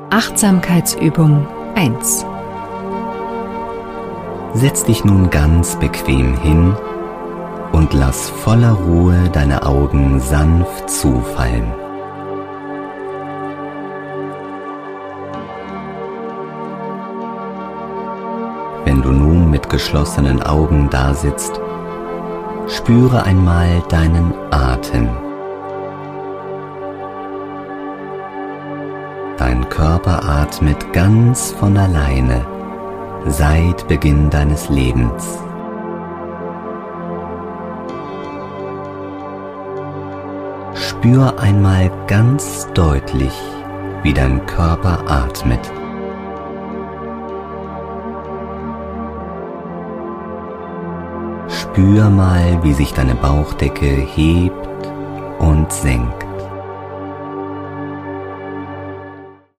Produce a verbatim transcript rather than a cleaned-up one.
Achtsamkeitsübung eins. Setz dich nun ganz bequem hin und lass voller Ruhe deine Augen sanft zufallen. Wenn du nun mit geschlossenen Augen dasitzt, spüre einmal deinen Atem. Dein Körper atmet ganz von alleine seit Beginn deines Lebens. Spür einmal ganz deutlich, wie dein Körper atmet. Spür mal, wie sich deine Bauchdecke hebt und senkt.